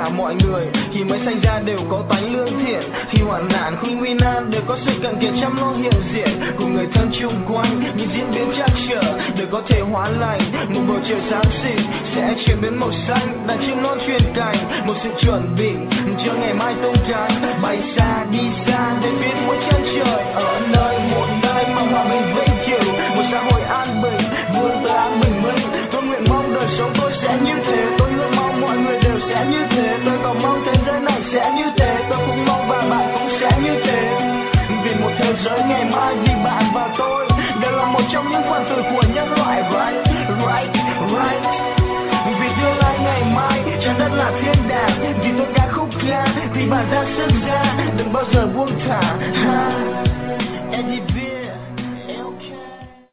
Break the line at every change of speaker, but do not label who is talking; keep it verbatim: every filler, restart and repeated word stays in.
cả mọi người thì mới sinh ra đều có tánh lương thiện, thì hoạn nạn khi nguy nan đều có sự cần kiệm chăm lo hiện diện cùng người thân chung quanh. Những diễn biến trắc trở đều có thể hóa lành, một bầu trời sáng xịn sẽ chuyển biến màu xanh, đàn chim non truyền cảnh một sự chuẩn bị cho ngày mai tung cánh bay xa đi xa đến phía cuối chân trời, ở nơi một nơi mà hòa bình vĩnh cửu, một xã hội an bình vươn tới an bình minh. Tôi nguyện mong đời sống tôi sẽ như thế, tôi luôn mong mọi người đều sẽ như thế, tôi còn mong thế giới này sẽ như thế, tôi cũng mong và bạn cũng sẽ như thế. Vì một thế giới ngày mai, vì bạn và tôi đều là một trong những phần tử của nhân loại. Right, right, right. Vì tương lai ngày mai trái đất là thiên đàng, vì tôi ca khúc ca thì bạn ra sân ra đừng bao giờ buông thả. Ha.